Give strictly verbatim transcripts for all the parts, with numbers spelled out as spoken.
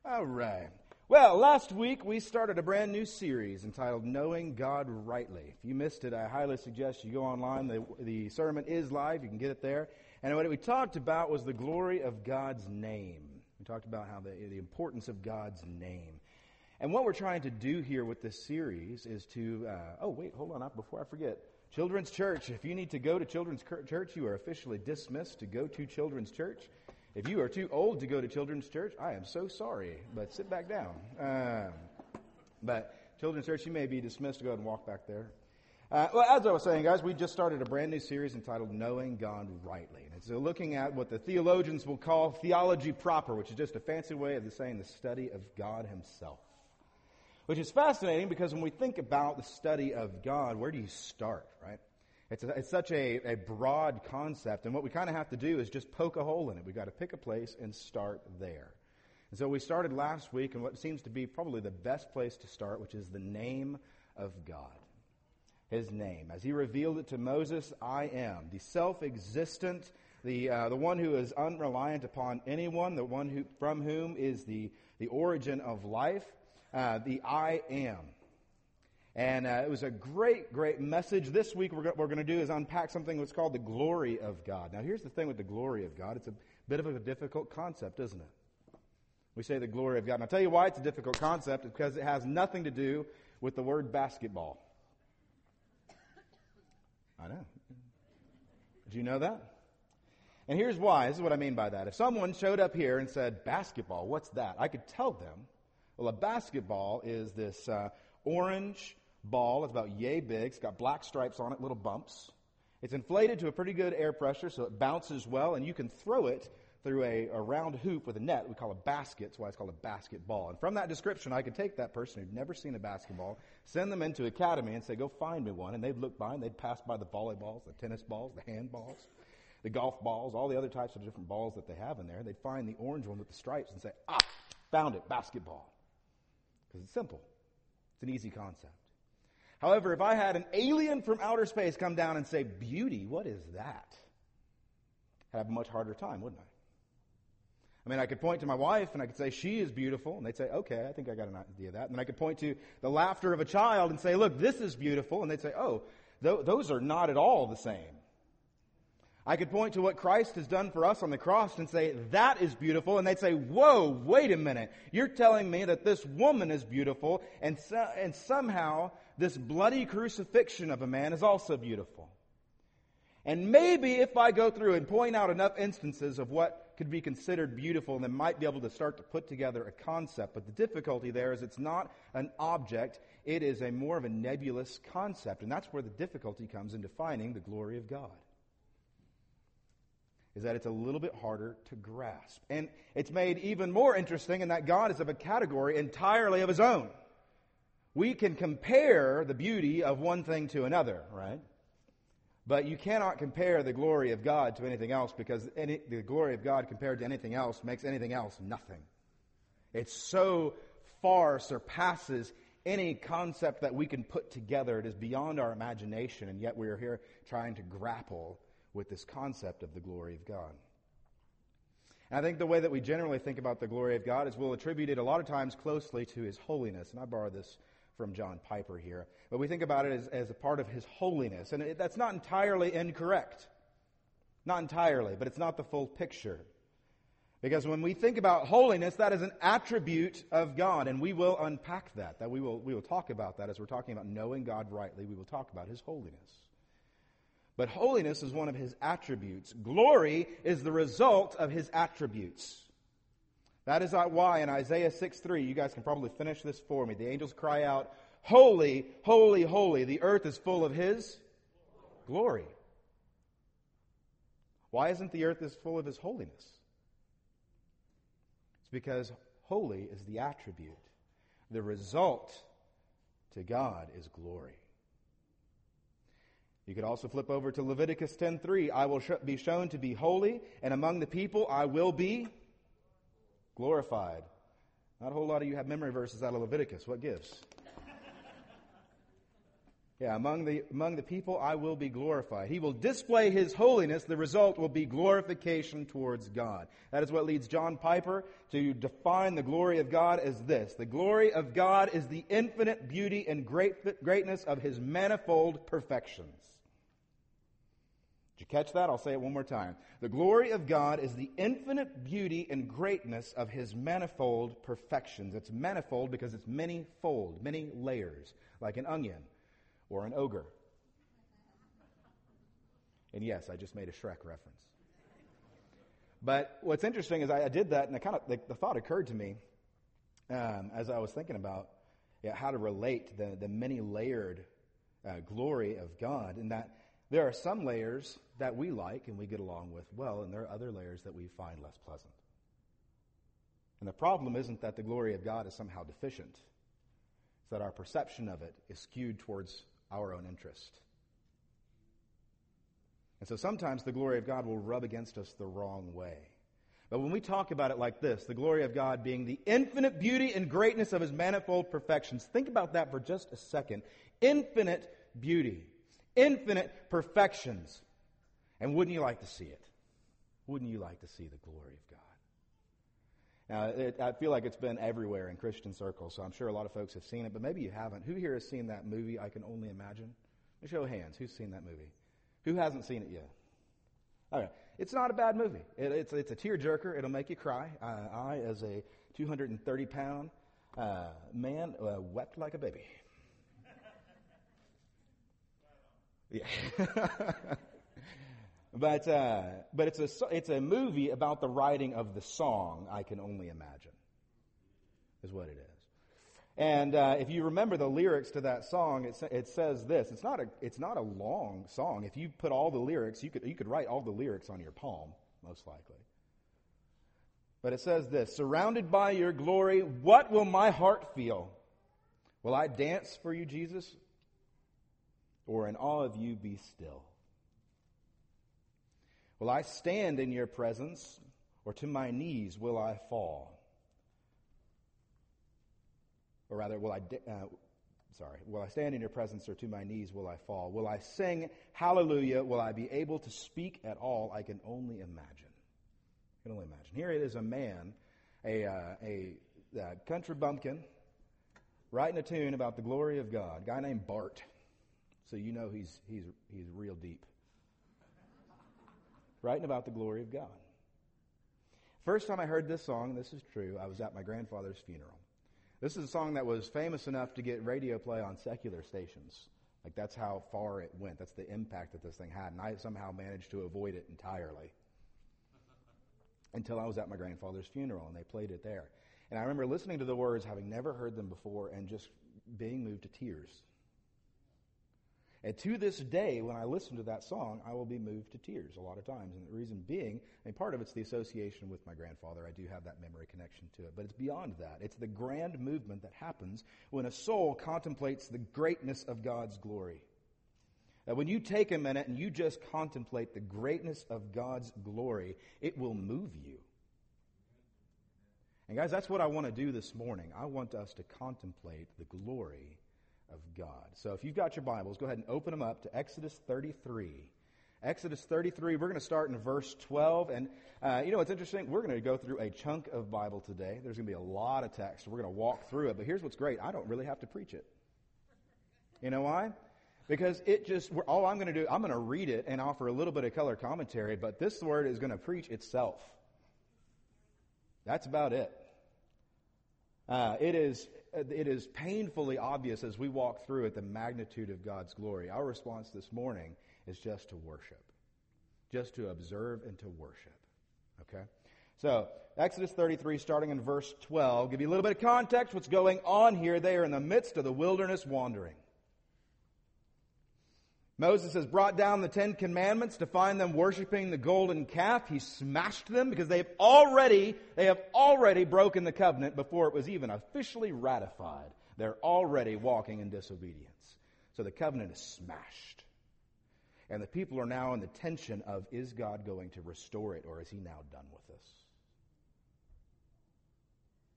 All right. Well, last week we started a brand new series entitled Knowing God Rightly. If you missed it, I highly suggest you go online. The, the sermon is live. You can get it there. And what we talked about was the glory of God's name. We talked about how the, the importance of God's name. And what we're trying to do here with this series is to, uh, oh, wait, hold on, before I forget. Children's Church. If you need to go to Children's Church, you are officially dismissed to go to Children's Church. If you are too old to go to Children's Church, I am so sorry, but sit back down. Um, but Children's Church, you may be dismissed to go ahead and walk back there. Uh, well, as I was saying, guys, we just started a brand new series entitled Knowing God Rightly. And it's looking at what the theologians will call theology proper, which is just a fancy way of saying the study of God Himself. Which is fascinating because when we think about the study of God, where do you start, right? It's, a, it's such a, a broad concept, and what we kind of have to do is just poke a hole in it. We've got to pick a place and start there. And so we started last week in what seems to be probably the best place to start, which is the name of God. His name. As He revealed it to Moses, I am, the self-existent, the uh, the one who is unreliant upon anyone, the one who from whom is the, the origin of life, uh, the I am. And uh, it was a great, great message. This week we're, go- we're going to do is unpack something that's called the glory of God. Now here's the thing with the glory of God. It's a bit of a difficult concept, isn't it? We say the glory of God. And I'll tell you why it's a difficult concept. It's because it has nothing to do with the word basketball. I know. Did you know that? And here's why. This is what I mean by that. If someone showed up here and said, basketball, what's that? I could tell them, well, a basketball is this uh, orange ball. It's about yay big. It's got black stripes on it, little bumps. It's inflated to a pretty good air pressure, so it bounces well, and you can throw it through a, a round hoop with a net we call a basket. That's why it's called a basketball. And from that description, I could take that person who'd never seen a basketball, send them into academy and say, go find me one. And they'd look by and they'd pass by the volleyballs, the tennis balls, the handballs, the golf balls, all the other types of different balls that they have in there. They'd find the orange one with the stripes and say, ah, found it, basketball. Because it's simple. It's an easy concept. However, if I had an alien from outer space come down and say, beauty, what is that? I'd have a much harder time, wouldn't I? I mean, I could point to my wife and I could say, she is beautiful. And they'd say, okay, I think I got an idea of that. And then I could point to the laughter of a child and say, look, this is beautiful. And they'd say, oh, th- those are not at all the same. I could point to what Christ has done for us on the cross and say, that is beautiful. And they'd say, whoa, wait a minute. You're telling me that this woman is beautiful and so, and somehow this bloody crucifixion of a man is also beautiful. And maybe if I go through and point out enough instances of what could be considered beautiful, then might be able to start to put together a concept. But the difficulty there is it's not an object. It is a more of a nebulous concept. And that's where the difficulty comes in defining the glory of God. Is that it's a little bit harder to grasp. And it's made even more interesting in that God is of a category entirely of His own. We can compare the beauty of one thing to another, right? But you cannot compare the glory of God to anything else because any, the glory of God compared to anything else makes anything else nothing. It so far surpasses any concept that we can put together. It is beyond our imagination, and yet we are here trying to grapple with this concept of the glory of God. And I think the way that we generally think about the glory of God is we'll attribute it a lot of times closely to His holiness. And I borrow this from John Piper here. But we think about it as, as a part of His holiness. And it, that's not entirely incorrect. Not entirely, but it's not the full picture. Because when we think about holiness, that is an attribute of God. And we will unpack that. That we will, we will talk about that as we're talking about knowing God rightly. We will talk about His holiness. But holiness is one of His attributes. Glory is the result of His attributes. That is why in Isaiah six three, you guys can probably finish this for me. The angels cry out, holy, holy, holy. The earth is full of His glory. Why isn't the earth as full of His holiness? It's because holy is the attribute. The result to God is glory. You could also flip over to Leviticus ten three. I will sh- be shown to be holy, and among the people I will be glorified. Not a whole lot of you have memory verses out of Leviticus. What gives? Yeah, among the among the people I will be glorified. He will display His holiness. The result will be glorification towards God. That is what leads John Piper to define the glory of God as this. The glory of God is the infinite beauty and great, greatness of His manifold perfections. Did you catch that? I'll say it one more time. The glory of God is the infinite beauty and greatness of His manifold perfections. It's manifold because it's many-fold, many layers, like an onion. Or an ogre. And yes, I just made a Shrek reference. But what's interesting is I, I did that, and I kind of the, the thought occurred to me um, as I was thinking about yeah, how to relate the, the many-layered uh, glory of God, in that there are some layers that we like and we get along with well, and there are other layers that we find less pleasant. And the problem isn't that the glory of God is somehow deficient. It's that our perception of it is skewed towards our own interest. And so sometimes the glory of God will rub against us the wrong way. But when we talk about it like this, the glory of God being the infinite beauty and greatness of His manifold perfections, think about that for just a second. Infinite beauty, infinite perfections. And wouldn't you like to see it? Wouldn't you like to see the glory of God? Now, it, I feel like it's been everywhere in Christian circles, so I'm sure a lot of folks have seen it, but maybe you haven't. Who here has seen that movie, I Can Only Imagine? Let me show of hands. Who's seen that movie? Who hasn't seen it yet? All right. It's not a bad movie. It, it's, it's a tearjerker. It'll make you cry. Uh, I, as a two hundred thirty pound uh, man, uh, wept like a baby. Yeah. But uh, but it's a it's a movie about the writing of the song I Can Only Imagine, is what it is. And uh, if you remember the lyrics to that song, it, sa- it says this. It's not a it's not a long song. If you put all the lyrics, you could you could write all the lyrics on your palm, most likely. But it says this: surrounded by your glory, what will my heart feel? Will I dance for you, Jesus? Or in awe of you be still? Will I stand in your presence, or to my knees will I fall? Or rather, will I, uh, sorry, will I stand in your presence, or to my knees will I fall? Will I sing hallelujah? Will I be able to speak at all? I can only imagine. I can only imagine. Here it is a man, a, uh, a uh, country bumpkin, writing a tune about the glory of God. A guy named Bart. So you know he's he's he's real deep. Writing about the glory of God. First time I heard this song, this is true, I was at my grandfather's funeral. This is a song that was famous enough to get radio play on secular stations. Like, that's how far it went. That's the impact that this thing had. And I somehow managed to avoid it entirely. Until I was at my grandfather's funeral, and they played it there. And I remember listening to the words, having never heard them before, and just being moved to tears. And to this day, when I listen to that song, I will be moved to tears a lot of times. And the reason being, I mean, part of it's the association with my grandfather. I do have that memory connection to it. But it's beyond that. It's the grand movement that happens when a soul contemplates the greatness of God's glory. That when you take a minute and you just contemplate the greatness of God's glory, it will move you. And guys, that's what I want to do this morning. I want us to contemplate the glory of God. So if you've got your Bibles, go ahead and open them up to Exodus thirty-three. Exodus thirty-three, we're going to start in verse twelve. And uh, you know what's interesting? We're going to go through a chunk of Bible today. There's going to be a lot of text. We're going to walk through it. But here's what's great. I don't really have to preach it. You know why? Because it just, all I'm going to do, I'm going to read it and offer a little bit of color commentary, but this word is going to preach itself. That's about it. Uh, it is it is painfully obvious as we walk through it the magnitude of God's glory. Our response this morning is just to worship, just to observe and to worship. Okay? So, Exodus thirty-three, starting in verse twelve, give you a little bit of context. What's going on here? They are in the midst of the wilderness wandering. Moses has brought down the Ten Commandments to find them worshiping the golden calf. He smashed them because they have already, they have already broken the covenant before it was even officially ratified. They're already walking in disobedience. So the covenant is smashed. And the people are now in the tension of, is God going to restore it, or is he now done with us?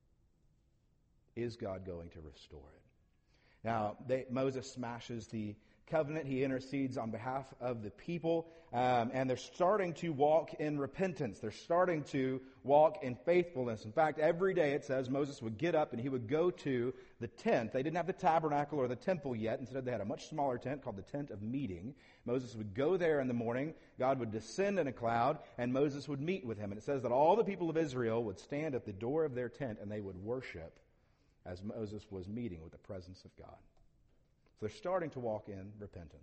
Is God going to restore it? Now, they, Moses smashes the covenant. He intercedes on behalf of the people, um, and they're starting to walk in repentance. They're starting to walk in faithfulness. In fact, every day it says Moses would get up and he would go to the tent. They didn't have the tabernacle or the temple yet. Instead, they had a much smaller tent called the tent of meeting. Moses would go there in the morning. God would descend in a cloud, and Moses would meet with him. And it says that all the people of Israel would stand at the door of their tent and they would worship as Moses was meeting with the presence of God. So they're starting to walk in repentance.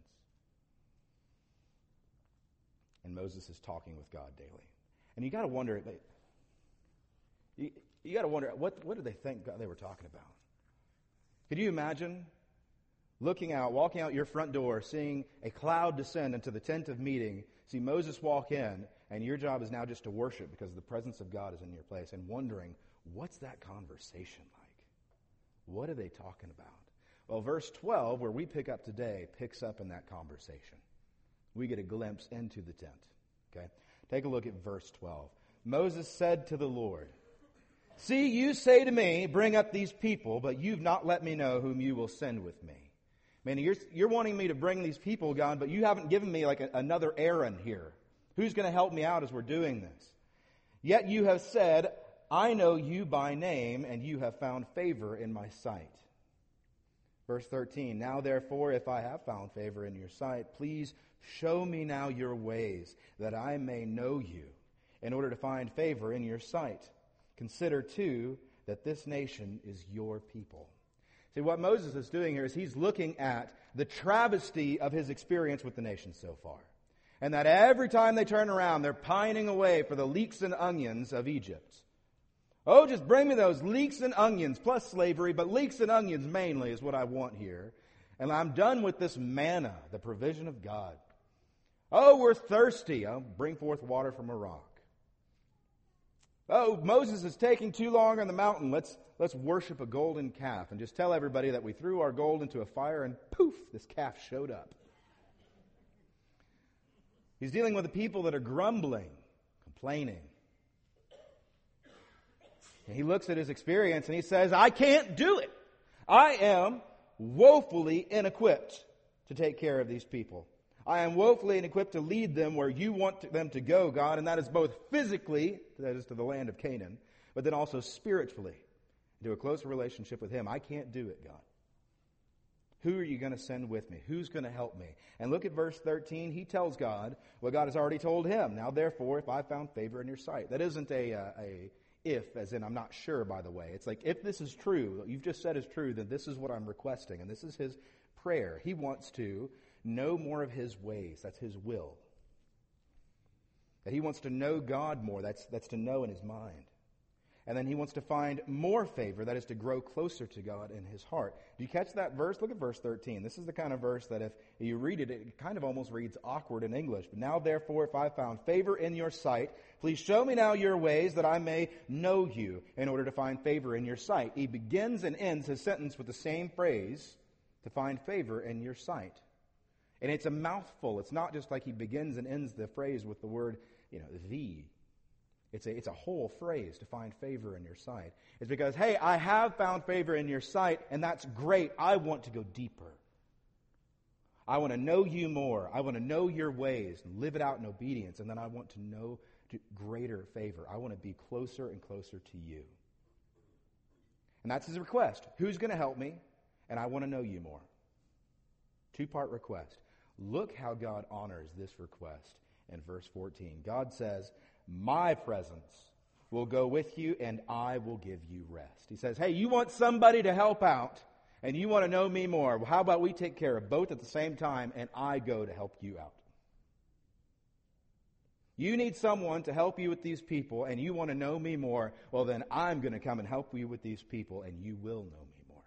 And Moses is talking with God daily. And you got to wonder, they, you, you got to wonder, what, what did they think God, they were talking about? Could you imagine looking out, walking out your front door, seeing a cloud descend into the tent of meeting, see Moses walk in, and your job is now just to worship because the presence of God is in your place, and wondering, what's that conversation like? What are they talking about? Well, verse twelve, where we pick up today, picks up in that conversation. We get a glimpse into the tent. Okay? Take a look at verse twelve. Moses said to the Lord, "See, you say to me, bring up these people, but you've not let me know whom you will send with me." Meaning, you're, you're wanting me to bring these people, God, but you haven't given me like a, another Aaron here. Who's going to help me out as we're doing this? Yet you have said, I know you by name, and you have found favor in my sight. Verse thirteen, now therefore, if I have found favor in your sight, please show me now your ways, that I may know you, in order to find favor in your sight. Consider, too, that this nation is your people. See, what Moses is doing here is he's looking at the travesty of his experience with the nation so far. And that every time they turn around, they're pining away for the leeks and onions of Egypt. Oh, just bring me those leeks and onions, plus slavery, but leeks and onions mainly is what I want here. And I'm done with this manna, the provision of God. Oh, we're thirsty. I'll bring forth water from a rock. Oh, Moses is taking too long on the mountain. Let's, let's worship a golden calf and just tell everybody that we threw our gold into a fire and poof, this calf showed up. He's dealing with the people that are grumbling, complaining. And he looks at his experience and he says, I can't do it. I am woefully inequipped to take care of these people. I am woefully inequipped to lead them where you want them to go, God, and that is both physically, that is to the land of Canaan, but then also spiritually, to a closer relationship with Him. I can't do it, God. Who are you going to send with me? Who's going to help me? And look at verse thirteen. He tells God what God has already told him. Now, therefore, if I found favor in your sight. That isn't a, uh, a if, as in I'm not sure, by the way. It's like, if this is true, what you've just said is true, then this is what I'm requesting. And this is his prayer. He wants to know more of His ways. That's His will. That he wants to know God more. That's, that's to know in his mind. And then he wants to find more favor. That is to grow closer to God in his heart. Do you catch that verse? Look at verse thirteen. This is the kind of verse that if you read it, it kind of almost reads awkward in English. But now therefore, if I found favor in your sight, please show me now your ways that I may know you in order to find favor in your sight. He begins and ends his sentence with the same phrase, to find favor in your sight. And it's a mouthful. It's not just like he begins and ends the phrase with the word, you know, the. It's a, it's a whole phrase, to find favor in your sight. It's because, hey, I have found favor in your sight, and that's great. I want to go deeper. I want to know you more. I want to know your ways and live it out in obedience. And then I want to know greater favor. I want to be closer and closer to you. And that's his request. Who's going to help me? And I want to know you more. Two-part request. Look how God honors this request in verse fourteen. God says, my presence will go with you and I will give you rest. He says, hey, you want somebody to help out and you want to know me more. Well, how about we take care of both at the same time and I go to help you out? You need someone to help you with these people and you want to know me more. Well, then I'm going to come and help you with these people and you will know me more.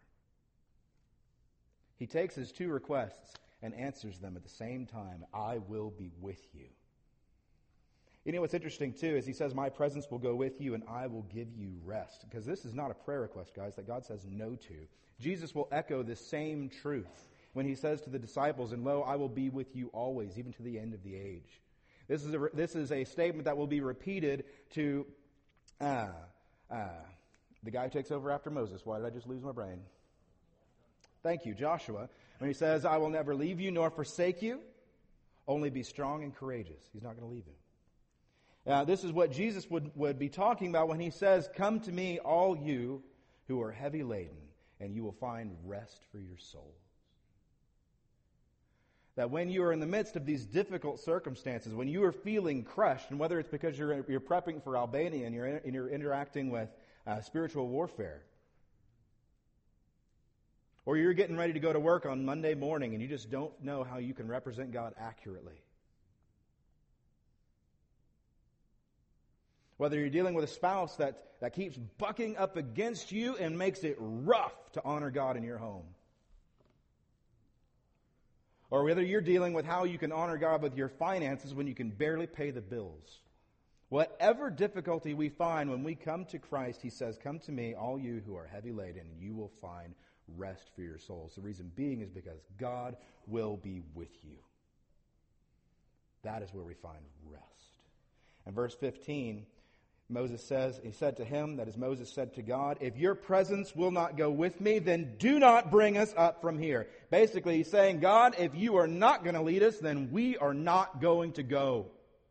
He takes his two requests and answers them at the same time. I will be with you. You know what's interesting, too, is he says, my presence will go with you and I will give you rest. Because this is not a prayer request, guys, that God says no to. Jesus will echo this same truth when he says to the disciples, and lo, I will be with you always, even to the end of the age. This is a, this is a statement that will be repeated to uh, uh, the guy who takes over after Moses. Why did I just lose my brain? Thank you, Joshua. When he says, I will never leave you nor forsake you, only be strong and courageous. He's not going to leave him. Now, this is what Jesus would, would be talking about when he says, come to me, all you who are heavy laden, and you will find rest for your souls. That when you are in the midst of these difficult circumstances, when you are feeling crushed, and whether it's because you're, you're prepping for Albania and you're, and you're interacting with uh, spiritual warfare, or you're getting ready to go to work on Monday morning and you just don't know how you can represent God accurately, whether you're dealing with a spouse that, that keeps bucking up against you and makes it rough to honor God in your home, or whether you're dealing with how you can honor God with your finances when you can barely pay the bills. Whatever difficulty we find when we come to Christ, he says, come to me, all you who are heavy laden, and you will find rest for your souls. The reason being is because God will be with you. That is where we find rest. In verse fifteen, Moses says, he said to him, that is Moses said to God, if your presence will not go with me, then do not bring us up from here. Basically, he's saying, God, if you are not going to lead us, then we are not going to go.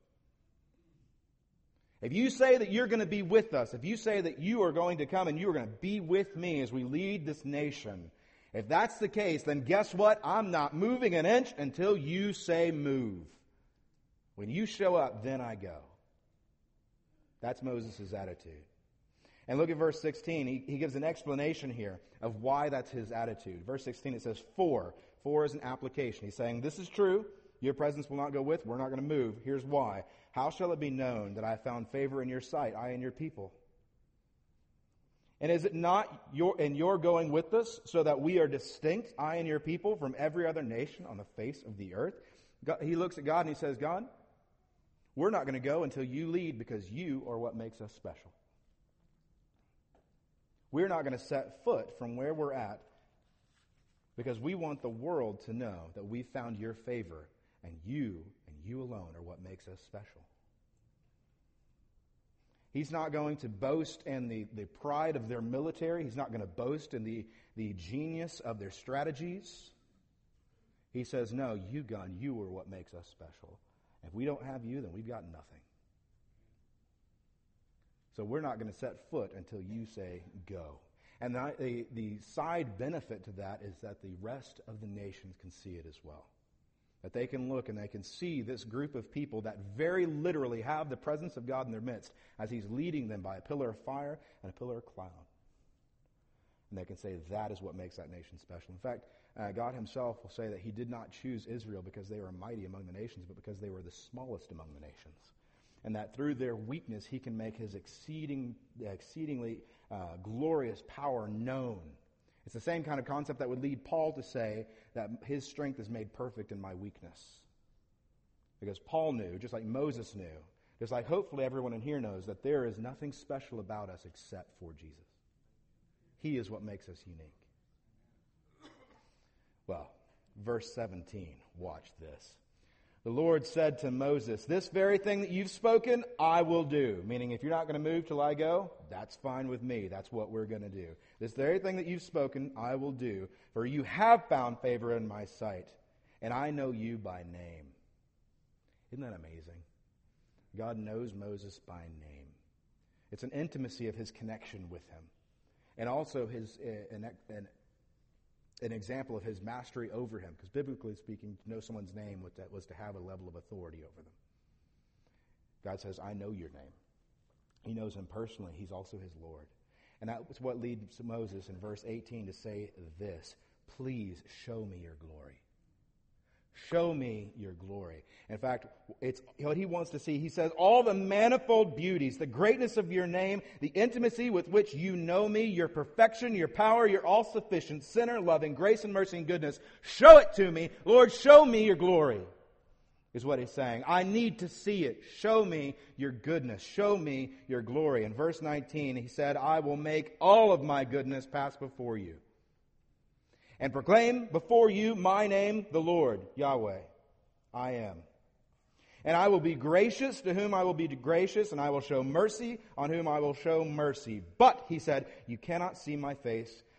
If you say that you're going to be with us, if you say that you are going to come and you are going to be with me as we lead this nation, if that's the case, then guess what? I'm not moving an inch until you say move. When you show up, then I go. That's Moses' attitude. And look at verse sixteen. He, he gives an explanation here of why that's his attitude. Verse sixteen, it says, for. For is an application. He's saying, this is true. Your presence will not go with. We're not going to move. Here's why. How shall it be known that I have found favor in your sight, I and your people? And is it not your and your going with us so that we are distinct, I and your people, from every other nation on the face of the earth? God, he looks at God and he says, God, we're not going to go until you lead because you are what makes us special. We're not going to set foot from where we're at because we want the world to know that we found your favor and you and you alone are what makes us special. He's not going to boast in the, the pride of their military. He's not going to boast in the, the genius of their strategies. He says, no, you, God, you are what makes us special. If we don't have you, then we've got nothing. So we're not going to set foot until you say go. And the, the, the side benefit to that is that the rest of the nations can see it as well. That they can look and they can see this group of people that very literally have the presence of God in their midst as he's leading them by a pillar of fire and a pillar of cloud. And they can say that is what makes that nation special. In fact, uh, God himself will say that he did not choose Israel because they were mighty among the nations, but because they were the smallest among the nations. And that through their weakness, he can make his exceeding, exceedingly uh, glorious power known. It's the same kind of concept that would lead Paul to say that his strength is made perfect in my weakness. Because Paul knew, just like Moses knew, just like hopefully everyone in here knows, that there is nothing special about us except for Jesus. He is what makes us unique. Well, verse seventeen, watch this. The Lord said to Moses, this very thing that you've spoken, I will do. Meaning, if you're not going to move till I go, that's fine with me. That's what we're going to do. This very thing that you've spoken, I will do. For you have found favor in my sight, and I know you by name. Isn't that amazing? God knows Moses by name. It's an intimacy of his connection with him. And also his uh, an, an, an example of his mastery over him. Because biblically speaking, to know someone's name was to, was to have a level of authority over them. God says, I know your name. He knows him personally. He's also his Lord. And that's what leads Moses in verse eighteen to say this, please show me your glory. Show me your glory. In fact, it's what he wants to see. He says, all the manifold beauties, the greatness of your name, the intimacy with which you know me, your perfection, your power, your all-sufficient, sinner, loving, grace and mercy and goodness. Show it to me. Lord, show me your glory, is what he's saying. I need to see it. Show me your goodness. Show me your glory. In verse nineteen, he said, I will make all of my goodness pass before you, and proclaim before you my name, the Lord, Yahweh, I am. And I will be gracious to whom I will be gracious, and I will show mercy on whom I will show mercy. But, he said, you cannot see my face,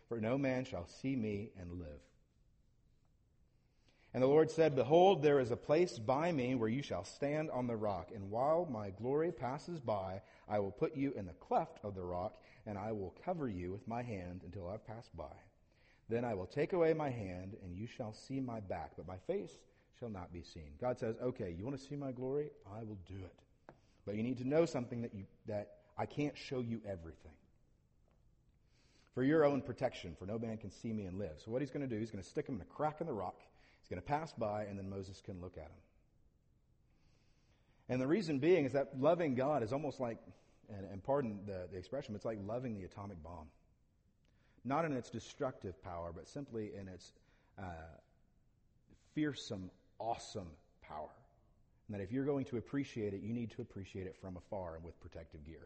for no man shall see me and live. And the Lord said, Behold, there is a place by me where you shall stand on the rock, and while my glory passes by, I will put you in the cleft of the rock, and I will cover you with my hand until I've passed by. Then I will take away my hand, and you shall see my back, but my face shall not be seen. God says, okay, you want to see my glory? I will do it. But you need to know something that you that I can't show you everything. For your own protection, for no man can see me and live. So what he's going to do, he's going to stick him in a crack in the rock. He's going to pass by, and then Moses can look at him. And the reason being is that loving God is almost like, and, and pardon the, the expression, but it's like loving the atomic bomb. Not in its destructive power, but simply in its uh, fearsome, awesome power. And that if you're going to appreciate it, you need to appreciate it from afar and with protective gear.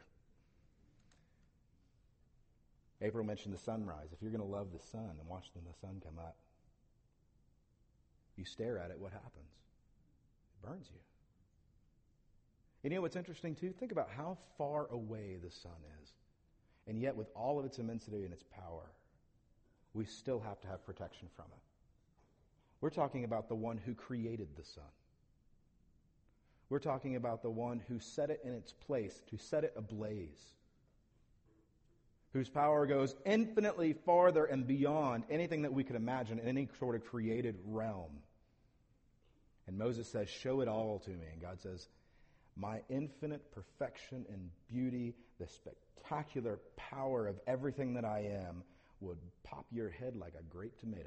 April mentioned the sunrise. If you're going to love the sun and watch the sun come up, you stare at it, what happens? It burns you. And you know what's interesting too? Think about how far away the sun is. And yet with all of its immensity and its power, we still have to have protection from it. We're talking about the one who created the sun. We're talking about the one who set it in its place, to set it ablaze, whose power goes infinitely farther and beyond anything that we could imagine in any sort of created realm. And Moses says, show it all to me. And God says, my infinite perfection and beauty, the spectacular power of everything that I am, would pop your head like a grape tomato.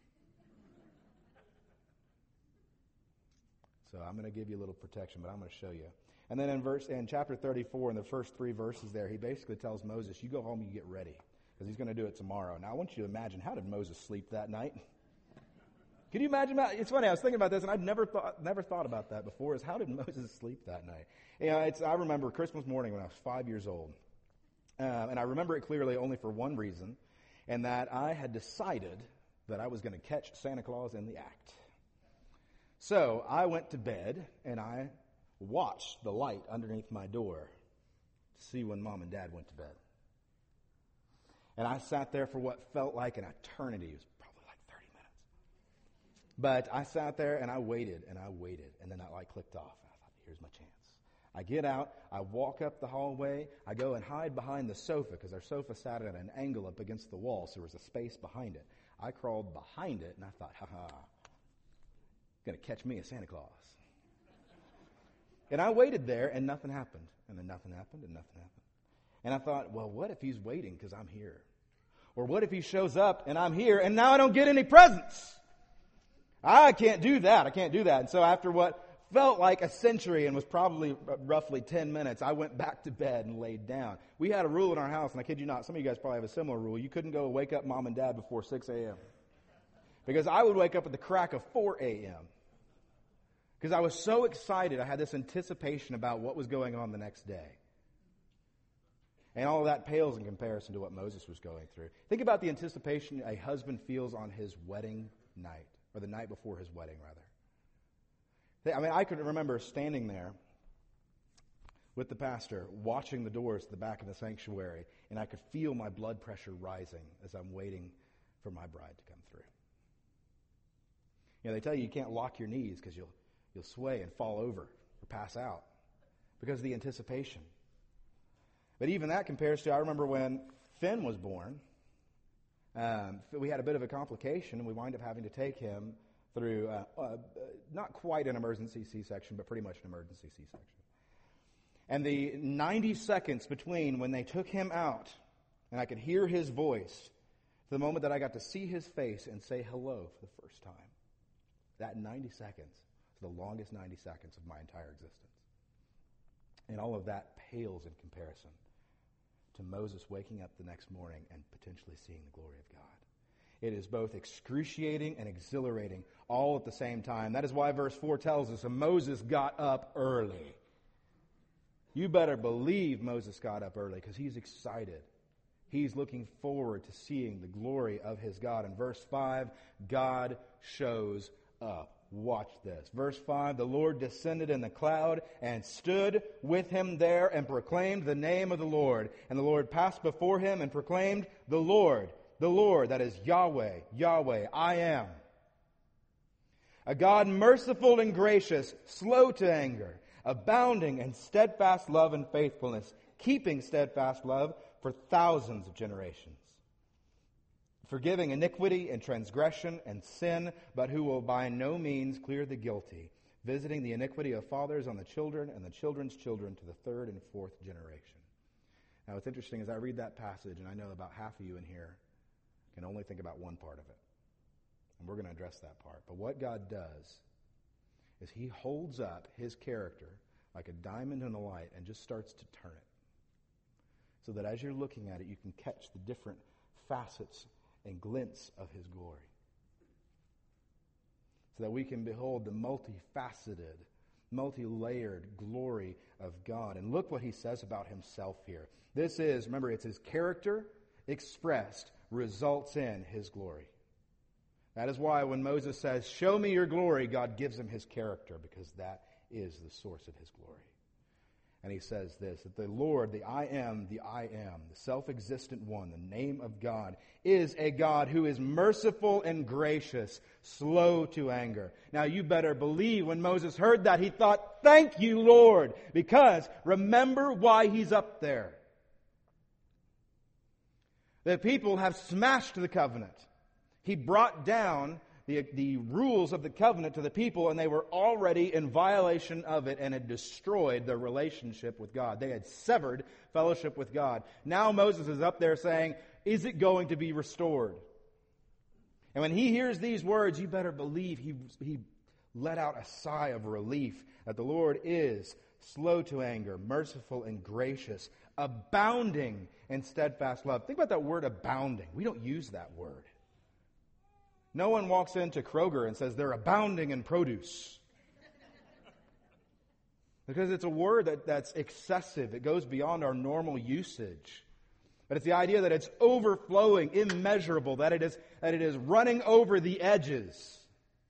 So I'm going to give you a little protection, but I'm going to show you. And then in verse in chapter thirty-four, in the first three verses there, he basically tells Moses, you go home and you get ready, because he's going to do it tomorrow. Now I want you to imagine, how did Moses sleep that night? Can you imagine that? It's funny, I was thinking about this, and I'd never thought never thought about that before, is how did Moses sleep that night? You know, it's, I remember Christmas morning when I was five years old. Um, and I remember it clearly only for one reason, and that I had decided that I was going to catch Santa Claus in the act. So I went to bed, and I watched the light underneath my door to see when Mom and Dad went to bed. And I sat there for what felt like an eternity. It was probably like thirty minutes. But I sat there and I waited and I waited, and then that light clicked off. And I thought, here's my chance. I get out, I walk up the hallway, I go and hide behind the sofa, because our sofa sat at an angle up against the wall, so there was a space behind it. I crawled behind it and I thought, ha-ha, going to catch me a Santa Claus. And I waited there, and nothing happened. And then nothing happened, and nothing happened. And I thought, well, what if he's waiting because I'm here? Or what if he shows up, and I'm here, and now I don't get any presents? I can't do that. I can't do that. And so after what felt like a century and was probably roughly ten minutes, I went back to bed and laid down. We had a rule in our house, and I kid you not, some of you guys probably have a similar rule. You couldn't go wake up Mom and Dad before six a.m. Because I would wake up at the crack of four a.m. Because I was so excited. I had this anticipation about what was going on the next day. And all of that pales in comparison to what Moses was going through. Think about the anticipation a husband feels on his wedding night, or the night before his wedding, rather. I mean, I could remember standing there with the pastor, watching the doors to the back of the sanctuary, and I could feel my blood pressure rising as I'm waiting for my bride to come through. You know, they tell you you can't lock your knees because you'll You'll sway and fall over or pass out because of the anticipation. But even that compares to, I remember when Finn was born, um, we had a bit of a complication, and we wind up having to take him through, uh, uh, not quite an emergency C-section, but pretty much an emergency C-section. And the ninety seconds between when they took him out, and I could hear his voice, to the moment that I got to see his face and say hello for the first time, that ninety seconds, the longest ninety seconds of my entire existence. And all of that pales in comparison to Moses waking up the next morning and potentially seeing the glory of God. It is both excruciating and exhilarating all at the same time. That is why verse four tells us, and Moses got up early. You better believe Moses got up early, because he's excited. He's looking forward to seeing the glory of his God. In verse five, God shows up. Watch this. Verse five, the Lord descended in the cloud and stood with him there and proclaimed the name of the Lord. And the Lord passed before him and proclaimed, the Lord, the Lord, that is Yahweh, Yahweh, I am. A God merciful and gracious, slow to anger, abounding in steadfast love and faithfulness, keeping steadfast love for thousands of generations. Forgiving iniquity and transgression and sin, but who will by no means clear the guilty, visiting the iniquity of fathers on the children and the children's children to the third and fourth generation. Now what's interesting is I read that passage, and I know about half of you in here can only think about one part of it. And we're going to address that part. But what God does is he holds up his character like a diamond in the light and just starts to turn it. So that as you're looking at it, you can catch the different facets and glints of his glory. So that we can behold the multifaceted, multi-layered glory of God. And look what he says about himself here. This is, remember, it's his character expressed results in his glory. That is why when Moses says, show me your glory, God gives him his character, because that is the source of his glory. And he says this, that the Lord, the I am, the I am, the self-existent one, the name of God, is a God who is merciful and gracious, slow to anger. Now you better believe when Moses heard that, he thought, thank you, Lord, because remember why he's up there. The people have smashed the covenant. He brought down the, the rules of the covenant to the people, and they were already in violation of it and had destroyed their relationship with God. They had severed fellowship with God. Now Moses is up there saying, is it going to be restored? And when he hears these words, you better believe he, he let out a sigh of relief that the Lord is slow to anger, merciful and gracious, abounding in steadfast love. Think about that word abounding. We don't use that word. No one walks into Kroger and says they're abounding in produce. Because it's a word that, that's excessive. It goes beyond our normal usage. But it's the idea that it's overflowing, immeasurable, that it is, that it is running over the edges.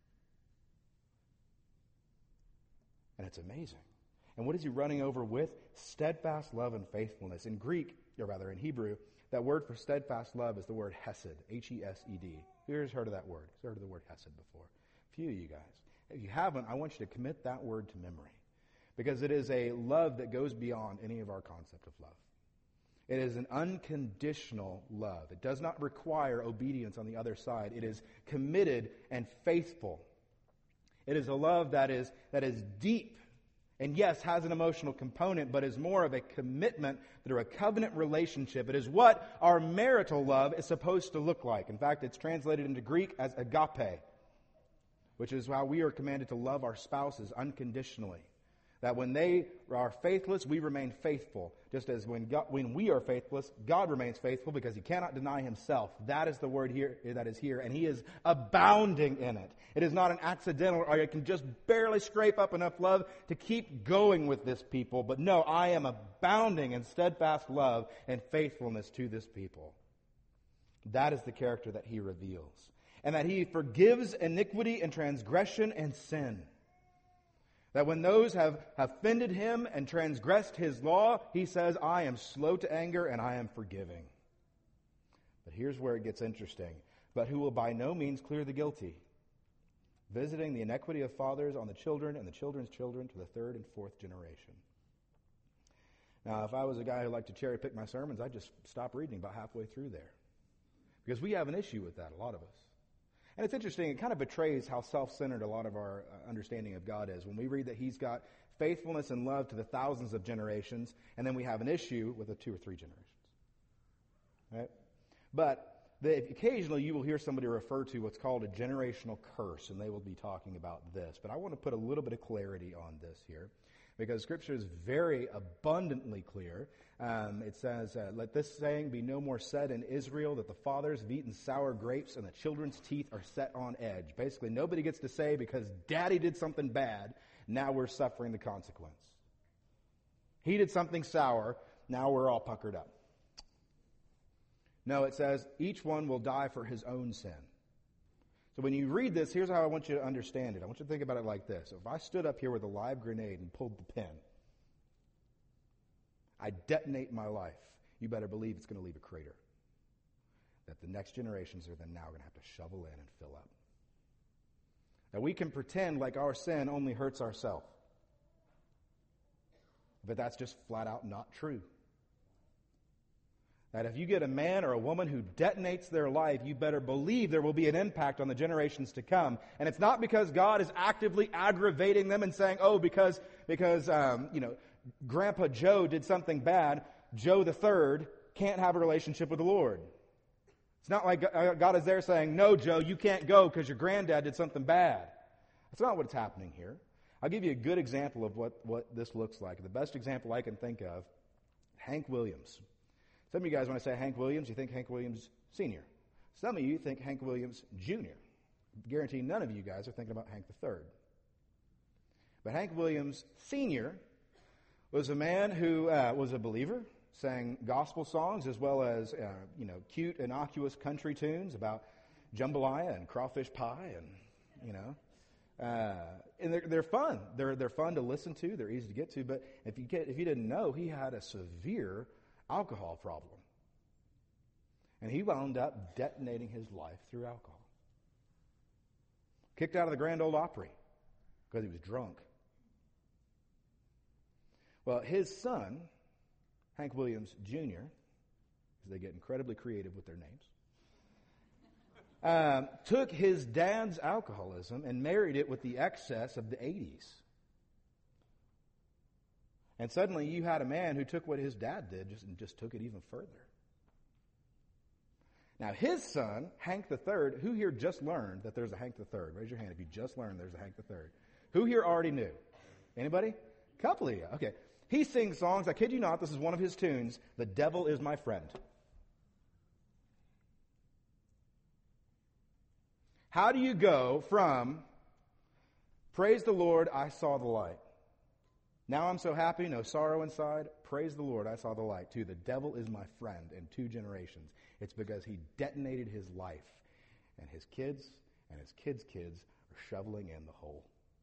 And it's amazing. And what is he running over with? Steadfast love and faithfulness. In Greek, or rather in Hebrew, that word for steadfast love is the word hesed, H E S E D. Who's heard of that word? Who's heard of the word hesed before? A few of you guys. If you haven't, I want you to commit that word to memory. Because it is a love that goes beyond any of our concept of love. It is an unconditional love. It does not require obedience on the other side. It is committed and faithful. It is a love that is, that is deep. And yes, has an emotional component, but is more of a commitment through a covenant relationship. It is what our marital love is supposed to look like. In fact, it's translated into Greek as agape, which is how we are commanded to love our spouses unconditionally. That when they are faithless, we remain faithful. Just as when God, when we are faithless, God remains faithful because he cannot deny himself. That is the word here that is here, and he is abounding in it. It is not an accidental, or I can just barely scrape up enough love to keep going with this people. But no, I am abounding in steadfast love and faithfulness to this people. That is the character that he reveals. And that he forgives iniquity and transgression and sin. That when those have, have offended him and transgressed his law, he says, I am slow to anger and I am forgiving. But here's where it gets interesting. But who will by no means clear the guilty, visiting the iniquity of fathers on the children and the children's children to the third and fourth generation. Now, if I was a guy who liked to cherry pick my sermons, I'd just stop reading about halfway through there. Because we have an issue with that, a lot of us. And it's interesting, it kind of betrays how self-centered a lot of our understanding of God is. When we read that he's got faithfulness and love to the thousands of generations, and then we have an issue with the two or three generations. Right? But the, occasionally you will hear somebody refer to what's called a generational curse, and they will be talking about this. But I want to put a little bit of clarity on this here, because Scripture is very abundantly clear. Um, it says, uh, let this saying be no more said in Israel, that the fathers have eaten sour grapes and the children's teeth are set on edge. Basically, nobody gets to say because daddy did something bad, now we're suffering the consequence. He did something sour, now we're all puckered up. No, it says each one will die for his own sin. So when you read this, here's how I want you to understand it. I want you to think about it like this. If I stood up here with a live grenade and pulled the pin, I detonate my life, you better believe it's going to leave a crater. That that the next generations are then now going to have to shovel in and fill up. Now, we can pretend like our sin only hurts ourselves. But that's just flat out not true. That if you get a man or a woman who detonates their life, you better believe there will be an impact on the generations to come. And it's not because God is actively aggravating them and saying, oh, because, because um, you know, Grandpa Joe did something bad, Joe the third can't have a relationship with the Lord. It's not like God is there saying, no, Joe, you can't go because your granddad did something bad. That's not what's happening here. I'll give you a good example of what, what this looks like. The best example I can think of, Hank Williams. Some of you guys, when I say Hank Williams, you think Hank Williams Senior Some of you think Hank Williams Junior I guarantee none of you guys are thinking about Hank the third. But Hank Williams Senior was a man who uh, was a believer, sang gospel songs as well as uh, you know cute, innocuous country tunes about jambalaya and crawfish pie, and you know, uh, and they're they're fun. They're they're fun to listen to. They're easy to get to. But if you get if you didn't know, he had a severe alcohol problem, and he wound up detonating his life through alcohol. Kicked out of the Grand Ole Opry because he was drunk. Well, his son, Hank Williams Junior, because they get incredibly creative with their names, um, took his dad's alcoholism and married it with the excess of the eighties. And suddenly you had a man who took what his dad did just, and just took it even further. Now his son, Hank the third, who here just learned that there's a Hank the third? Raise your hand if you just learned there's a Hank the third. Who here already knew? Anybody? A couple of you. Okay. He sings songs, I kid you not, this is one of his tunes, "The Devil Is My Friend." How do you go from, "Praise the Lord, I saw the light. Now I'm so happy, no sorrow inside. Praise the Lord, I saw the light," to "The devil is my friend" in two generations? It's because he detonated his life, and his kids and his kids' kids are shoveling in the hole.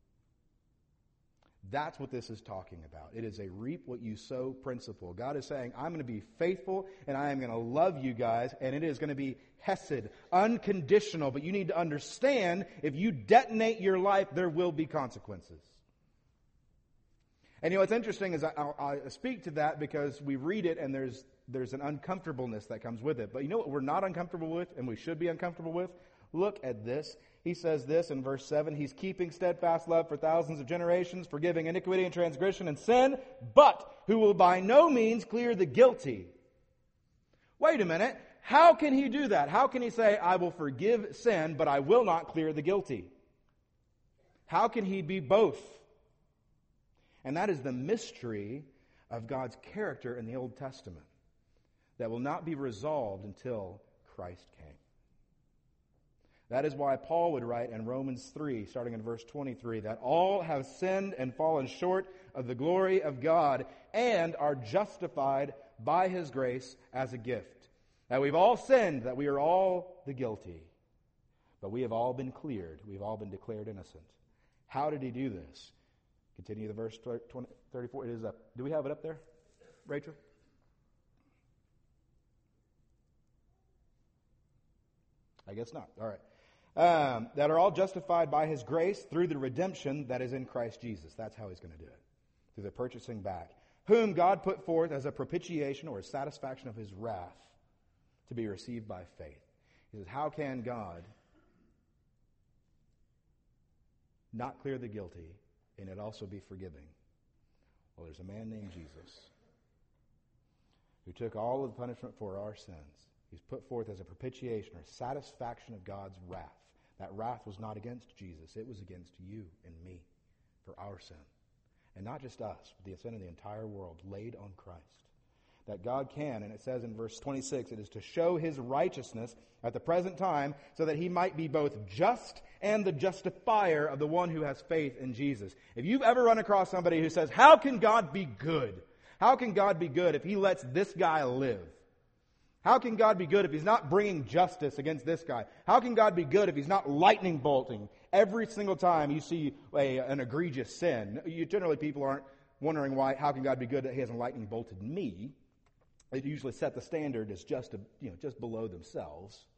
That's what this is talking about. It is a reap what you sow principle. God is saying, I'm going to be faithful and I am going to love you guys, and it is going to be hesed, unconditional. But you need to understand, if you detonate your life, there will be consequences. And you know what's interesting is I, I, I speak to that because we read it and there's there's an uncomfortableness that comes with it. But you know what we're not uncomfortable with and we should be uncomfortable with? Look at this. He says this in verse seven, he's keeping steadfast love for thousands of generations, forgiving iniquity and transgression and sin, but who will by no means clear the guilty. Wait a minute. How can he do that? How can he say, I will forgive sin, but I will not clear the guilty? How can he be both? And that is the mystery of God's character in the Old Testament that will not be resolved until Christ came. That is why Paul would write in Romans three, starting in verse twenty-three, that all have sinned and fallen short of the glory of God and are justified by His grace as a gift. That we've all sinned, that we are all the guilty, but we have all been cleared. We've all been declared innocent. How did He do this? Continue the verse thirty-four. It is up. Do we have it up there, Rachel? I guess not. All right. Um, that are all justified by His grace through the redemption that is in Christ Jesus. That's how He's going to do it. Through the purchasing back. Whom God put forth as a propitiation or a satisfaction of His wrath to be received by faith. He says, how can God not clear the guilty and it also be forgiving? Well, there's a man named Jesus who took all of the punishment for our sins. He's put forth as a propitiation or satisfaction of God's wrath. That wrath was not against Jesus. It was against you and me for our sin. And not just us, but the sin of the entire world laid on Christ. That God can, and it says in verse twenty-six, it is to show His righteousness at the present time so that He might be both just and the justifier of the one who has faith in Jesus. If you've ever run across somebody who says, how can God be good? How can God be good if He lets this guy live? How can God be good if He's not bringing justice against this guy? How can God be good if He's not lightning bolting every single time you see a, an egregious sin? You, generally, people aren't wondering why. How can God be good that He hasn't lightning bolted me? They usually set the standard as just a, you know just below themselves.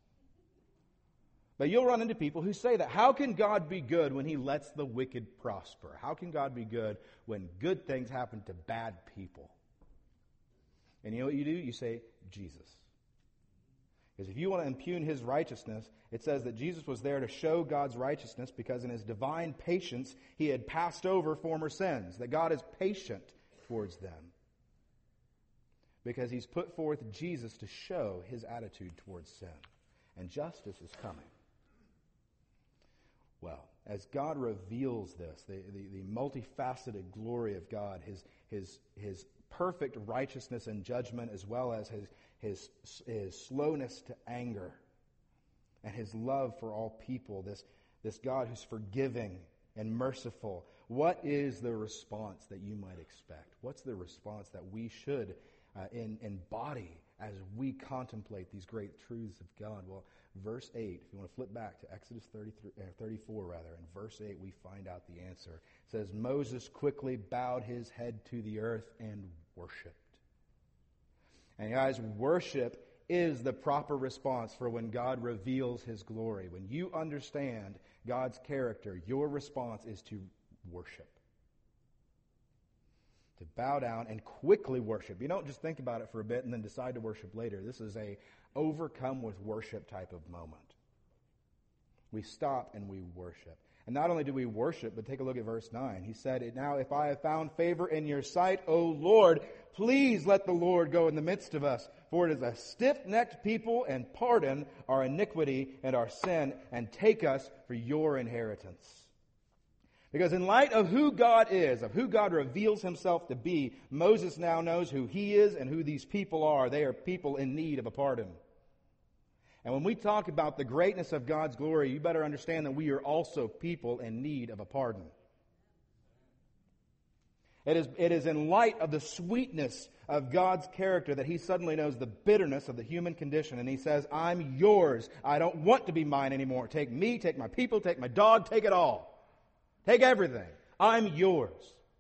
But you'll run into people who say that. How can God be good when he lets the wicked prosper? How can God be good when good things happen to bad people? And you know what you do? You say, Jesus. Because if you want to impugn his righteousness, it says that Jesus was there to show God's righteousness because in his divine patience, he had passed over former sins. That God is patient towards them. Because he's put forth Jesus to show his attitude towards sin. And justice is coming. Well, as God reveals this, the, the, the multifaceted glory of God, his, his, his perfect righteousness and judgment, as well as his, his, his slowness to anger and his love for all people, this, this God who's forgiving and merciful, what is the response that you might expect? What's the response that we should uh, in, embody as we contemplate these great truths of God? Well, verse eight, if you want to flip back to Exodus thirty-three, uh, thirty-four, rather, in verse eight we find out the answer. It says, Moses quickly bowed his head to the earth and worshipped. And guys, worship is the proper response for when God reveals his glory. When you understand God's character, your response is to worship. To bow down and quickly worship. You don't just think about it for a bit and then decide to worship later. This is a overcome with worship type of moment. We stop and we worship. And not only do we worship, but take a look at verse nine. He said, Now if I have found favor in your sight, O Lord, please let the Lord go in the midst of us. For it is a stiff-necked people, and pardon our iniquity and our sin, and take us for your inheritance. Because in light of who God is, of who God reveals himself to be, Moses now knows who he is and who these people are. They are people in need of a pardon. And when we talk about the greatness of God's glory, you better understand that we are also people in need of a pardon. It is, it is in light of the sweetness of God's character that he suddenly knows the bitterness of the human condition. And he says, I'm yours. I don't want to be mine anymore. Take me, take my people, take my dog, take it all. Take everything. I'm yours.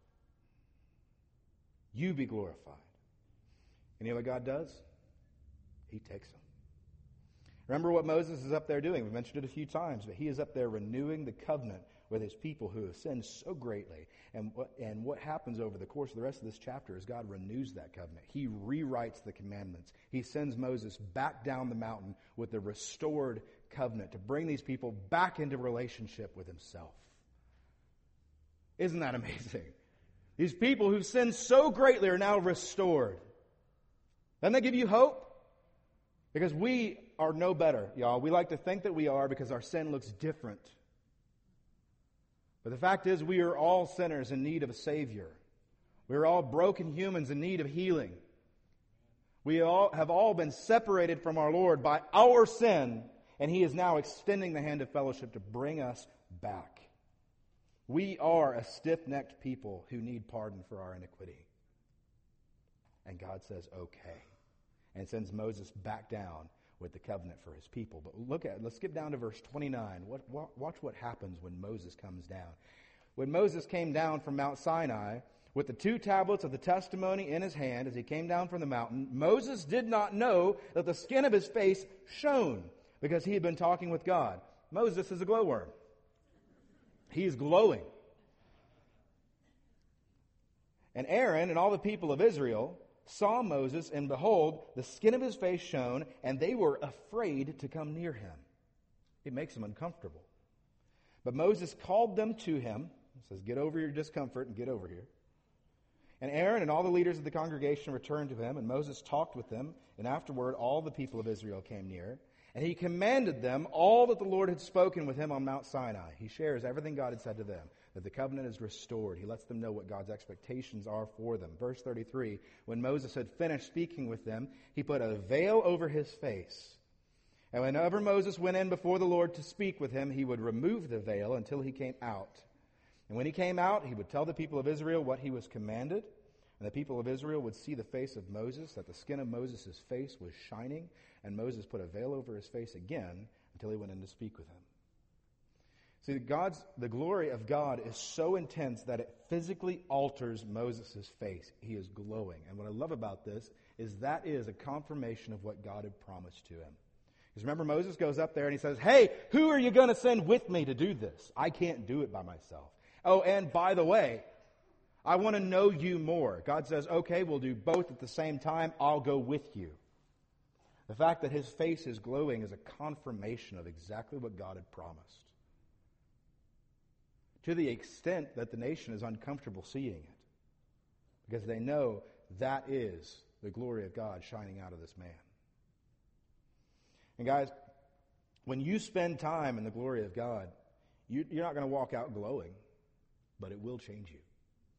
You be glorified. And you know what God does? He takes them. Remember what Moses is up there doing. We mentioned it a few times, but he is up there renewing the covenant with his people who have sinned so greatly. And what, and what happens over the course of the rest of this chapter is God renews that covenant. He rewrites the commandments. He sends Moses back down the mountain with the restored covenant to bring these people back into relationship with himself. Isn't that amazing? These people who've sinned so greatly are now restored. Doesn't that give you hope? Because we are no better, y'all. We like to think that we are because our sin looks different. But the fact is, we are all sinners in need of a Savior. We are all broken humans in need of healing. We all have all been separated from our Lord by our sin, and He is now extending the hand of fellowship to bring us back. We are a stiff-necked people who need pardon for our iniquity. And God says, okay. And sends Moses back down with the covenant for his people. But look at, let's skip down to verse twenty-nine. What, what, watch what happens when Moses comes down. When Moses came down from Mount Sinai with the two tablets of the testimony in his hand as he came down from the mountain, Moses did not know that the skin of his face shone because he had been talking with God. Moses is a glowworm. He is glowing. And Aaron and all the people of Israel saw Moses, and behold, the skin of his face shone, and they were afraid to come near him. It makes them uncomfortable. But Moses called them to him. He says, get over your discomfort and get over here. And Aaron and all the leaders of the congregation returned to him, and Moses talked with them, and afterward all the people of Israel came near. And he commanded them all that the Lord had spoken with him on Mount Sinai. He shares everything God had said to them, that the covenant is restored. He lets them know what God's expectations are for them. Verse thirty-three, when Moses had finished speaking with them, he put a veil over his face. And whenever Moses went in before the Lord to speak with him, he would remove the veil until he came out. And when he came out, he would tell the people of Israel what he was commanded. And the people of Israel would see the face of Moses, that the skin of Moses' face was shining. And Moses put a veil over his face again until he went in to speak with him. See, God's, the glory of God is so intense that it physically alters Moses' face. He is glowing. And what I love about this is that is a confirmation of what God had promised to him. Because remember, Moses goes up there and he says, hey, who are you going to send with me to do this? I can't do it by myself. Oh, and by the way, I want to know you more. God says, okay, we'll do both at the same time. I'll go with you. The fact that his face is glowing is a confirmation of exactly what God had promised. To the extent that the nation is uncomfortable seeing it. Because they know that is the glory of God shining out of this man. And guys, when you spend time in the glory of God, you, you're not going to walk out glowing, but it will change you.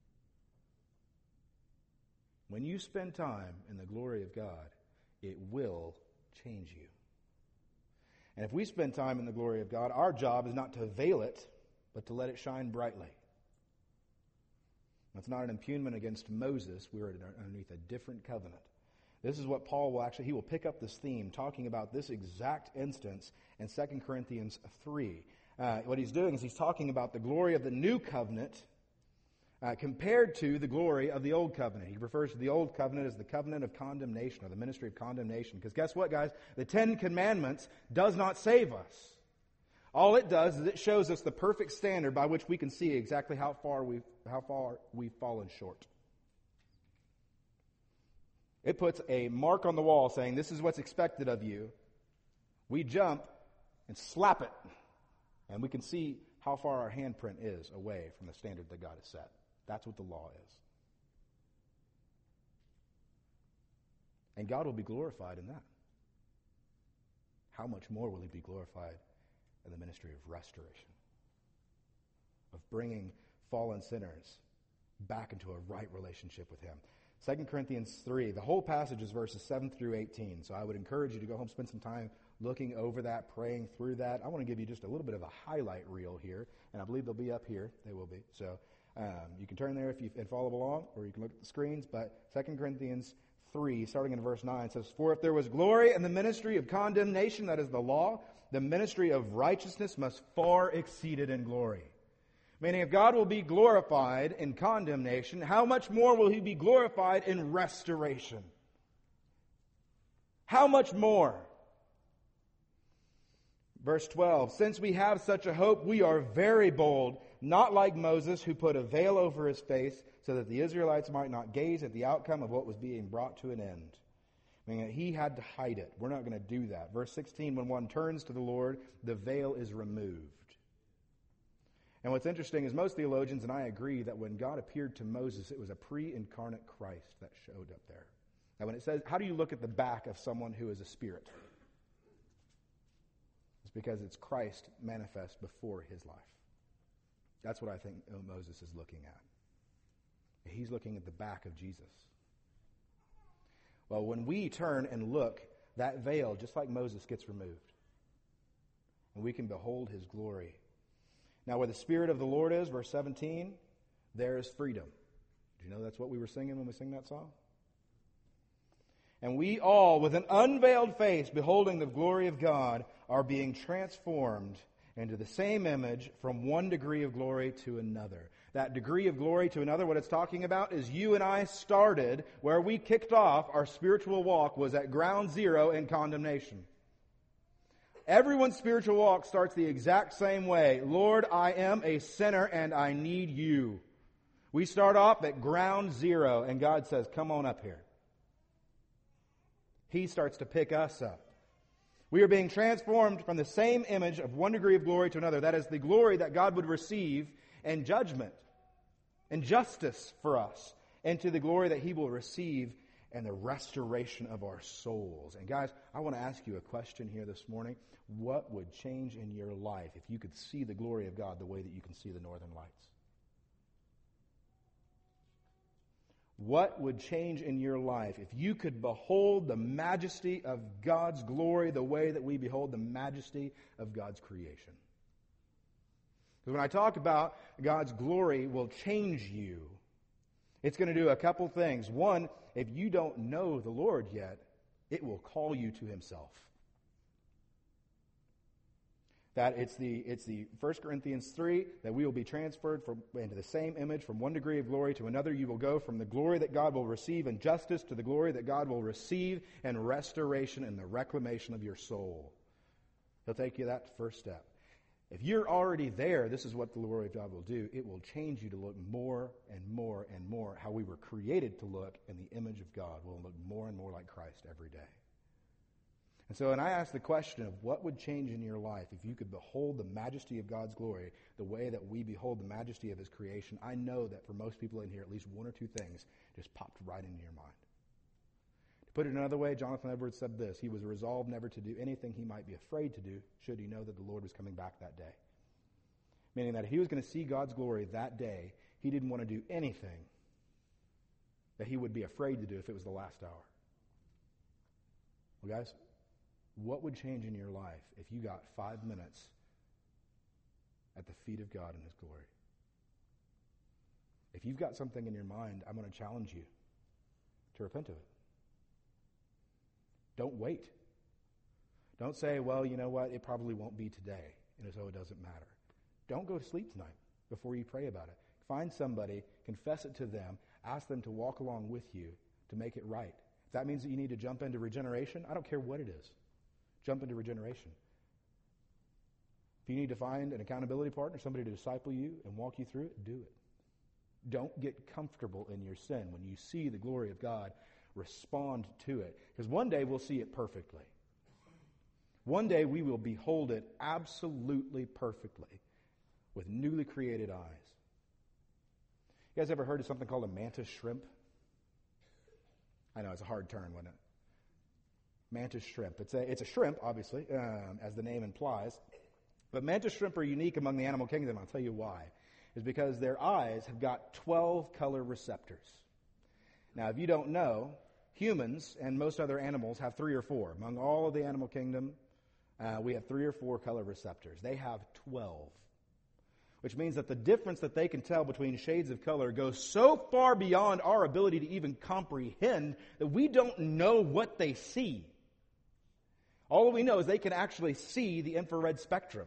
When you spend time in the glory of God, it will change you. And if we spend time in the glory of God, our job is not to veil it, but to let it shine brightly. That's not an impugnment against Moses. We're underneath a different covenant. This is what Paul will actually, he will pick up this theme, talking about this exact instance in Second Corinthians three. Uh, what he's doing is he's talking about the glory of the new covenant uh, compared to the glory of the old covenant. He refers to the old covenant as the covenant of condemnation, or the ministry of condemnation. Because guess what, guys? The Ten Commandments does not save us. All it does is it shows us the perfect standard by which we can see exactly how far we've, how far we've fallen short. It puts a mark on the wall saying, this is what's expected of you. We jump and slap it, and we can see how far our handprint is away from the standard that God has set. That's what the law is. And God will be glorified in that. How much more will he be glorified in the ministry of restoration, of bringing fallen sinners back into a right relationship with him? Second Corinthians three, the whole passage is verses seven through eighteen. So I would encourage you to go home, spend some time looking over that, praying through that. I want to give you just a little bit of a highlight reel here, and I believe they'll be up here. They will be. So um, you can turn there if you and follow along, or you can look at the screens. But Second Corinthians three, starting in verse nine, says, for if there was glory in the ministry of condemnation, that is the law, the ministry of righteousness must far exceed it in glory. Meaning, if God will be glorified in condemnation, how much more will he be glorified in restoration? How much more? Verse twelve, since we have such a hope, we are very bold, not like Moses, who put a veil over his face, so that the Israelites might not gaze at the outcome of what was being brought to an end. Meaning, he had to hide it. We're not going to do that. Verse sixteen, when one turns to the Lord, the veil is removed. And what's interesting is most theologians, and I agree, that when God appeared to Moses, it was a pre-incarnate Christ that showed up there. Now when it says, how do you look at the back of someone who is a spirit? It's because it's Christ manifest before his life. That's what I think Moses is looking at. He's looking at the back of Jesus. Well, when we turn and look, that veil, just like Moses, gets removed. And we can behold his glory. Now, where the Spirit of the Lord is, verse seventeen, there is freedom. Do you know that's what we were singing when we sang that song? And we all, with an unveiled face, beholding the glory of God, are being transformed into the same image from one degree of glory to another. That degree of glory to another, what it's talking about is you and I started, where we kicked off our spiritual walk was at ground zero in condemnation. Everyone's spiritual walk starts the exact same way. Lord, I am a sinner and I need you. We start off at ground zero and God says, come on up here. He starts to pick us up. We are being transformed from the same image of one degree of glory to another. That is the glory that God would receive in judgment and justice for us, and to the glory that he will receive and the restoration of our souls. And guys, I want to ask you a question here this morning. What would change in your life if you could see the glory of God the way that you can see the northern lights? What would change in your life if you could behold the majesty of God's glory the way that we behold the majesty of God's creation? Because when I talk about God's glory will change you, it's going to do a couple things. One, if you don't know the Lord yet, it will call you to himself. That it's the it's the First Corinthians three, that we will be transferred from, into the same image from one degree of glory to another. You will go from the glory that God will receive in justice to the glory that God will receive in restoration and the reclamation of your soul. He'll take you that first step. If you're already there, this is what the glory of God will do. It will change you to look more and more and more how we were created to look in the image of God. We'll look more and more like Christ every day. And so, and I ask the question of what would change in your life if you could behold the majesty of God's glory the way that we behold the majesty of His creation. I know that for most people in here, at least one or two things just popped right into your mind. To put it another way, Jonathan Edwards said this: he was resolved never to do anything he might be afraid to do, should he know that the Lord was coming back that day. Meaning that if he was going to see God's glory that day, he didn't want to do anything that he would be afraid to do if it was the last hour. Well, guys, what would change in your life if you got five minutes at the feet of God in His glory? If you've got something in your mind, I'm going to challenge you to repent of it. Don't wait. Don't say, well, you know what, it probably won't be today, and so it doesn't matter. Don't go to sleep tonight before you pray about it. Find somebody, confess it to them, ask them to walk along with you to make it right. If that means that you need to jump into regeneration, I don't care what it is. Jump into regeneration. If you need to find an accountability partner, somebody to disciple you and walk you through it, do it. Don't get comfortable in your sin. When you see the glory of God, respond to it. Because one day we'll see it perfectly. One day we will behold it absolutely perfectly with newly created eyes. You guys ever heard of something called a mantis shrimp? I know, it's a hard term, wasn't it? Mantis shrimp. It's a, it's a shrimp, obviously, um, as the name implies. But mantis shrimp are unique among the animal kingdom. I'll tell you why. It's because their eyes have got twelve color receptors. Now, if you don't know, humans and most other animals have three or four. Among all of the animal kingdom, uh, we have three or four color receptors. They have twelve. Which means that the difference that they can tell between shades of color goes so far beyond our ability to even comprehend that we don't know what they see. All we know is they can actually see the infrared spectrum.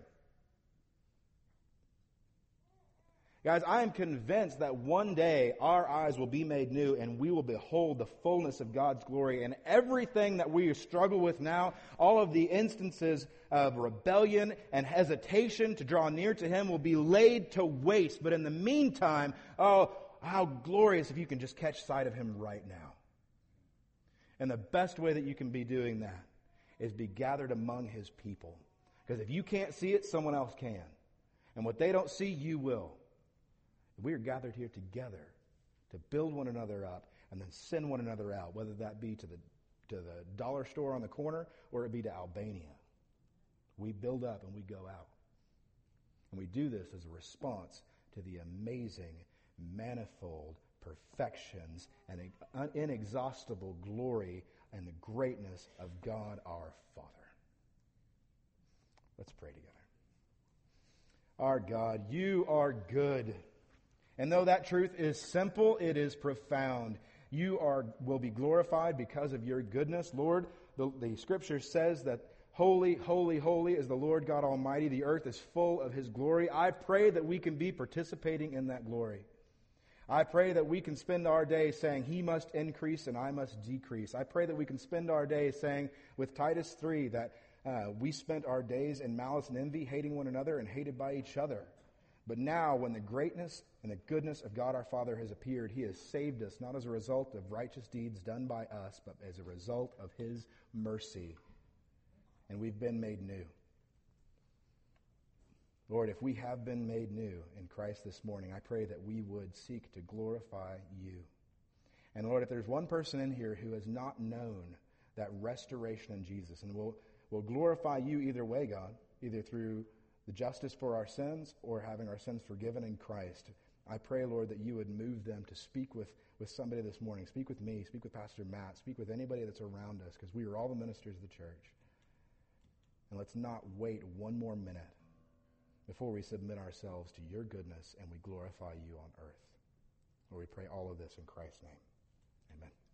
Guys, I am convinced that one day our eyes will be made new and we will behold the fullness of God's glory, and everything that we struggle with now, all of the instances of rebellion and hesitation to draw near to Him will be laid to waste. But in the meantime, oh, how glorious if you can just catch sight of Him right now. And the best way that you can be doing that is be gathered among His people. Because if you can't see it, someone else can. And what they don't see, you will. We are gathered here together to build one another up and then send one another out, whether that be to the to the dollar store on the corner or it be to Albania. We build up and we go out. And we do this as a response to the amazing, manifold perfections and inexhaustible glory and the greatness of God our Father. Let's pray together. Our God, you are good. And though that truth is simple, it is profound. You are will be glorified because of your goodness. Lord, the, the Scripture says that holy, holy, holy is the Lord God Almighty. The earth is full of His glory. I pray that we can be participating in that glory. I pray that we can spend our days saying, He must increase and I must decrease. I pray that we can spend our days saying with Titus three that uh, we spent our days in malice and envy, hating one another and hated by each other. But now, when the greatness and the goodness of God our Father has appeared, He has saved us, not as a result of righteous deeds done by us, but as a result of His mercy. And we've been made new. Lord, if we have been made new in Christ this morning, I pray that we would seek to glorify You. And Lord, if there's one person in here who has not known that restoration in Jesus, and will will glorify You either way, God, either through the justice for our sins or having our sins forgiven in Christ, I pray, Lord, that You would move them to speak with, with somebody this morning. Speak with me, speak with Pastor Matt, speak with anybody that's around us, because we are all the ministers of the church. And let's not wait one more minute before we submit ourselves to Your goodness and we glorify You on earth. Lord, we pray all of this in Christ's name. Amen.